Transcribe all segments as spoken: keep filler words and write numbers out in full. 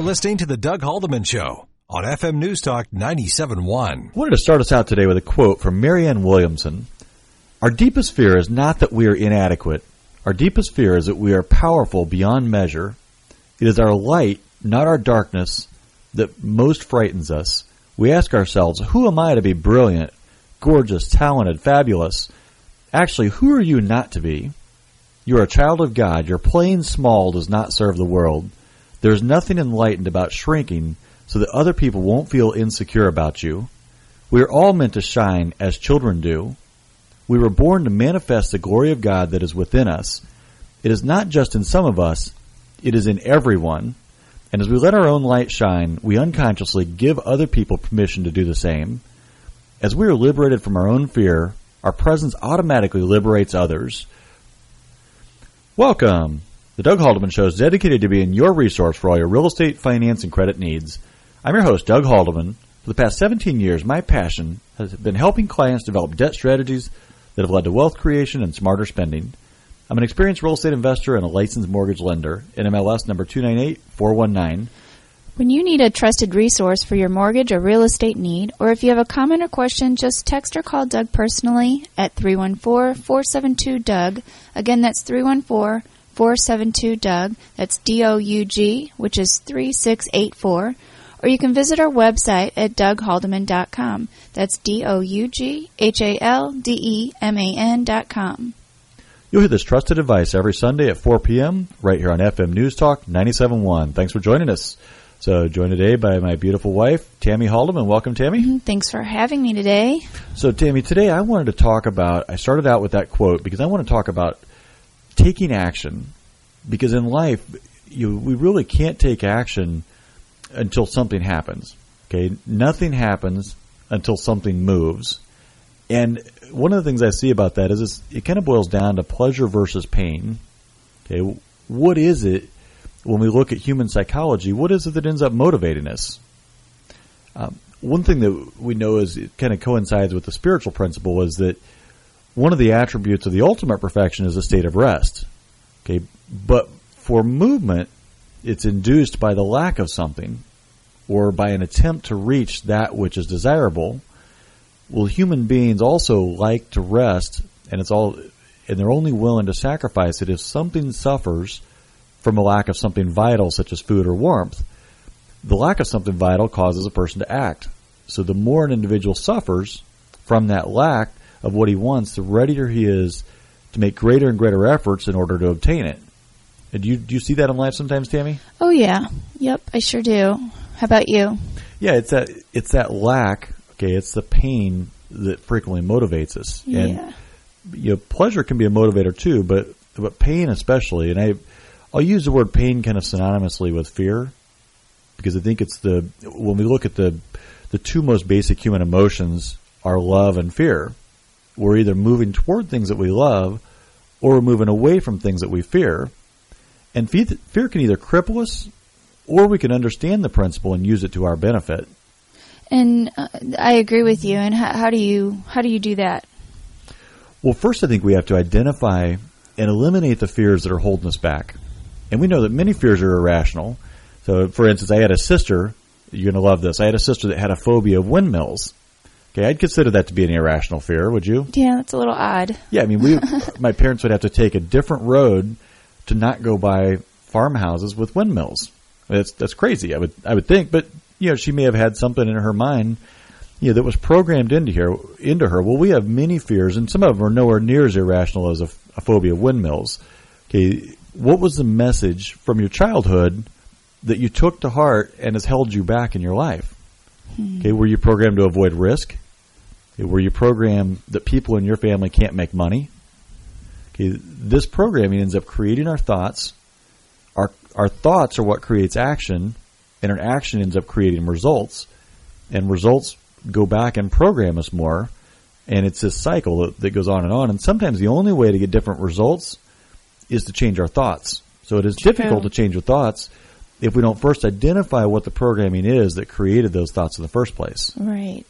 listening to the Doug Haldeman Show on F M News Talk ninety-seven point one. I wanted to start us out today with a quote from Marianne Williamson. Our deepest fear is not that we are inadequate. Our deepest fear is that we are powerful beyond measure. It is our light, not our darkness, that most frightens us. We ask ourselves, who am I to be brilliant, gorgeous, talented, fabulous? Actually, who are you not to be? You are a child of God. Your playing small does not serve the world. There is nothing enlightened about shrinking so that other people won't feel insecure about you. We are all meant to shine as children do. We were born to manifest the glory of God that is within us. It is not just in some of us, it is in everyone. And as we let our own light shine, we unconsciously give other people permission to do the same. As we are liberated from our own fear, our presence automatically liberates others. Welcome. The Doug Haldeman Show is dedicated to being your resource for all your real estate, finance, and credit needs. I'm your host, Doug Haldeman. For the past seventeen years, my passion has been helping clients develop debt strategies that have led to wealth creation and smarter spending. I'm an experienced real estate investor and a licensed mortgage lender, N M L S number two nine eight four one nine. When you need a trusted resource for your mortgage or real estate need, or if you have a comment or question, just text or call Doug personally at three one four, four seven two, D O U G. Again, that's three one four, four seven two, D O U G. That's D O U G, which is three six eight four. Or you can visit our website at doug haldeman dot com. That's D O U G H A L D E M A N dot com. You'll hear this trusted advice every Sunday at four p.m. right here on F M News Talk ninety-seven point one. Thanks for joining us. So joined today by my beautiful wife, Tammy Haldeman. Welcome, Tammy. Mm-hmm. Thanks for having me today. So, Tammy, today I wanted to talk about, I started out with that quote because I want to talk about taking action. Because in life, you, we really can't take action until something happens. Okay, nothing happens until something moves. And one of the things I see about that is this, it kind of boils down to pleasure versus pain. Okay, what is it when we look at human psychology? What is it that ends up motivating us? Um, one thing that we know is it kind of coincides with the spiritual principle is that one of the attributes of the ultimate perfection is a state of rest. Okay, but for movement, it's induced by the lack of something or by an attempt to reach that which is desirable. Well, human beings also like to rest, and it's all, and they're only willing to sacrifice it if something suffers from a lack of something vital, such as food or warmth. The lack of something vital causes a person to act. So the more an individual suffers from that lack of what he wants, the readier he is to make greater and greater efforts in order to obtain it. Do you, do you see that in life sometimes, Tammy? Oh, yeah. Yep, I sure do. How about you? Yeah, it's that it's that lack, okay, it's the pain that frequently motivates us. Yeah. And you know, pleasure can be a motivator too, but but pain especially. And I, I'll use the word pain kind of synonymously with fear because I think it's the, when we look at the the two most basic human emotions are love and fear. We're either moving toward things that we love or we're moving away from things that we fear. And fear can either cripple us, or we can understand the principle and use it to our benefit. And uh, I agree with you. And how, how do you how do you do that? Well, first I think we have to identify and eliminate the fears that are holding us back. And we know that many fears are irrational. So, for instance, I had a sister, you're going to love this, I had a sister that had a phobia of windmills. Okay, I'd consider that to be an irrational fear, would you? Yeah, that's a little odd. Yeah, I mean, we, my parents would have to take a different road to not go by farmhouses with windmills. That's that's crazy, I would I would think, but you know, she may have had something in her mind, you know, that was programmed into her. Into her. Well, we have many fears, and some of them are nowhere near as irrational as a, a phobia of windmills. Okay, what was the message from your childhood that you took to heart and has held you back in your life? Hmm. Okay, were you programmed to avoid risk? Okay, were you programmed that people in your family can't make money? Okay, this programming ends up creating our thoughts. Our our thoughts are what creates action, and our action ends up creating results. And results go back and program us more, and it's this cycle that, that goes on and on. And sometimes the only way to get different results is to change our thoughts. So it is True. difficult to change your thoughts if we don't first identify what the programming is that created those thoughts in the first place. Right.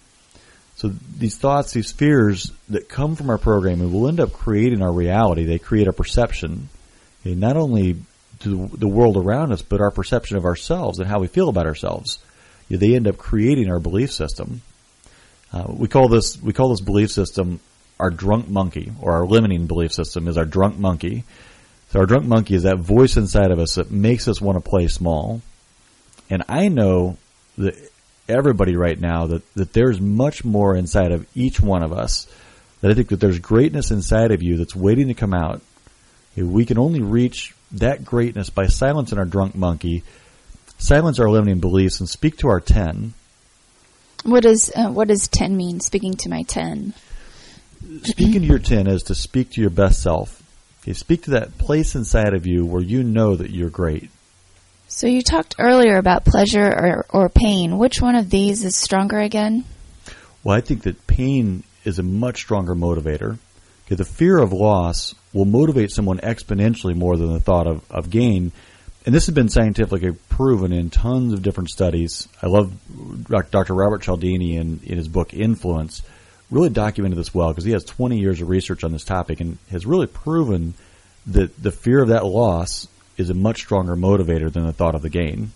So these thoughts, these fears that come from our programming will end up creating our reality. They create a perception. Okay, not only to the world around us, but our perception of ourselves and how we feel about ourselves. You know, they end up creating our belief system. Uh, we call this we call this belief system our drunk monkey, or our limiting belief system is our drunk monkey. So our drunk monkey is that voice inside of us that makes us want to play small. And I know that everybody right now that, that there's much more inside of each one of us, that I think that there's greatness inside of you that's waiting to come out. We can only reach that greatness by silencing our drunk monkey, silence our limiting beliefs, and speak to our ten. What does uh, what does ten mean? Speaking to my ten. Speaking to your ten is to speak to your best self. Okay, speak to that place inside of you where you know that you're great. So you talked earlier about pleasure or, or pain. Which one of these is stronger again? Well, I think that pain is a much stronger motivator. Okay, the fear of loss will motivate someone exponentially more than the thought of, of gain. And this has been scientifically proven in tons of different studies. I love Doctor Robert Cialdini in, in his book Influence, really documented this well because he has twenty years of research on this topic and has really proven that the fear of that loss is a much stronger motivator than the thought of the gain.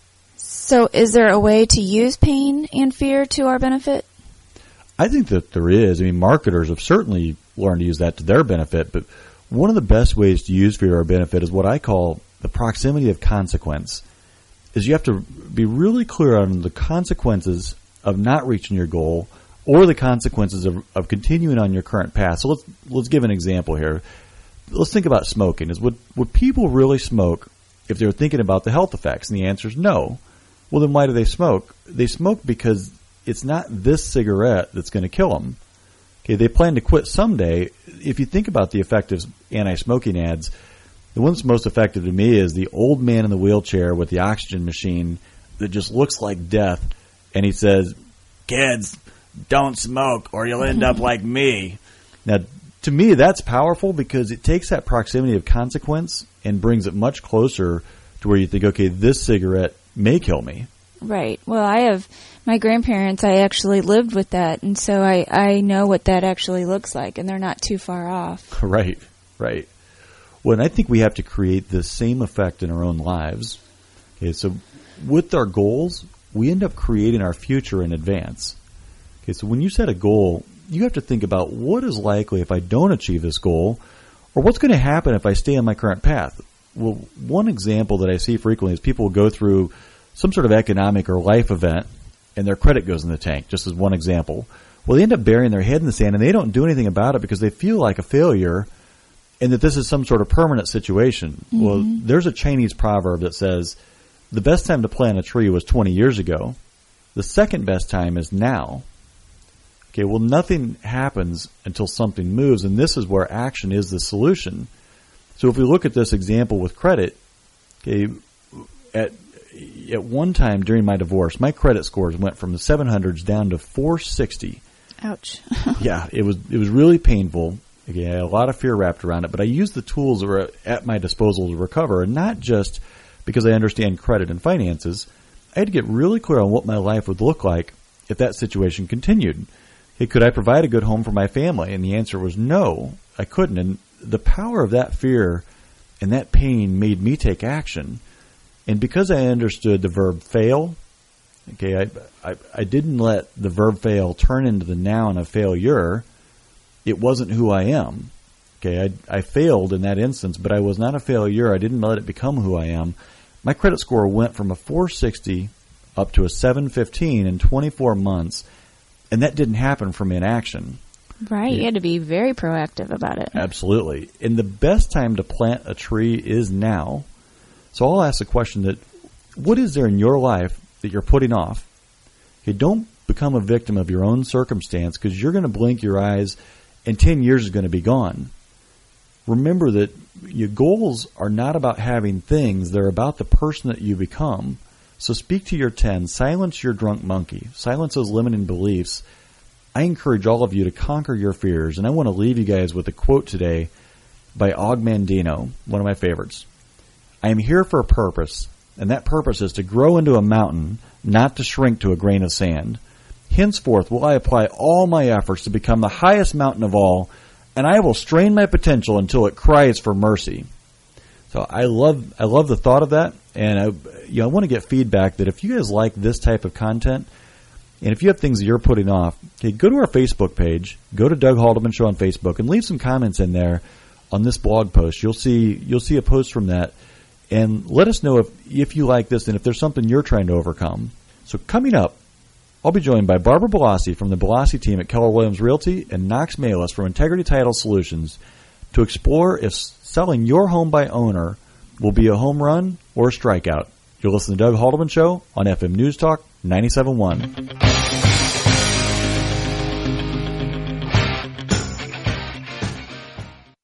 So is there a way to use pain and fear to our benefit? I think that there is. I mean, marketers have certainly learned to use that to their benefit, but one of the best ways to use fear to our benefit is what I call the proximity of consequence. Is you have to be really clear on the consequences of not reaching your goal or the consequences of, of continuing on your current path. So let's let's give an example here. Let's think about smoking. Is would, would people really smoke if they were thinking about the health effects? And the answer is no. Well, then why do they smoke? They smoke because it's not this cigarette that's going to kill them. Okay, they plan to quit someday. If you think about the effective anti-smoking ads, the one that's most effective to me is the old man in the wheelchair with the oxygen machine that just looks like death, and he says, "Kids, don't smoke or you'll end up like me." Now, to me, that's powerful because it takes that proximity of consequence and brings it much closer to where you think, okay, this cigarette may kill me. Right. Well, I have my grandparents, I actually lived with that, and so I, I know what that actually looks like, and they're not too far off. Right, right. Well, and I think we have to create the same effect in our own lives. Okay, so with our goals, we end up creating our future in advance. Okay, so when you set a goal, you have to think about what is likely if I don't achieve this goal, or what's going to happen if I stay on my current path. Well, one example that I see frequently is people will go through some sort of economic or life event, and their credit goes in the tank, just as one example. Well, they end up burying their head in the sand, and they don't do anything about it because they feel like a failure and that this is some sort of permanent situation. Mm-hmm. Well, there's a Chinese proverb that says, the best time to plant a tree was twenty years ago. The second best time is now. Okay, well, nothing happens until something moves, and this is where action is the solution. So if we look at this example with credit, okay, at at one time during my divorce, my credit scores went from the seven hundreds down to four sixty. Ouch. Yeah, it was it was really painful. Okay, I had a lot of fear wrapped around it, but I used the tools that were at my disposal to recover, and not just because I understand credit and finances. I had to get really clear on what my life would look like if that situation continued. Hey, could I provide a good home for my family? And the answer was no, I couldn't. And the power of that fear and that pain made me take action. And because I understood the verb fail, okay, I, I, I didn't let the verb fail turn into the noun of failure. It wasn't who I am. Okay, I, I failed in that instance, but I was not a failure. I didn't let it become who I am. My credit score went from a four sixty up to a seven fifteen in twenty-four months, and that didn't happen from inaction. Right, you had to be very proactive about it. Absolutely. And the best time to plant a tree is now. So I'll ask the question that, what is there in your life that you're putting off? Okay, don't become a victim of your own circumstance, because you're going to blink your eyes and ten years is going to be gone. Remember that your goals are not about having things. They're about the person that you become. So speak to your ten. Silence your drunk monkey. Silence those limiting beliefs. I encourage all of you to conquer your fears. And I want to leave you guys with a quote today by Og Mandino, one of my favorites. I am here for a purpose, and that purpose is to grow into a mountain, not to shrink to a grain of sand. Henceforth will I apply all my efforts to become the highest mountain of all, and I will strain my potential until it cries for mercy. So I love I love the thought of that, and I you know I want to get feedback that if you guys like this type of content, and if you have things that you're putting off, okay, go to our Facebook page, go to Doug Haldeman Show on Facebook, and leave some comments in there on this blog post. You'll see you'll see a post from that, and let us know if if you like this and if there's something you're trying to overcome. So coming up, I'll be joined by Barbara Blassi from the Blassi team at Keller Williams Realty and Knox Malis from Integrity Title Solutions to explore if selling your home by owner will be a home run or a strikeout. You'll listen to Doug Haldeman Show on F M News Talk ninety-seven point one.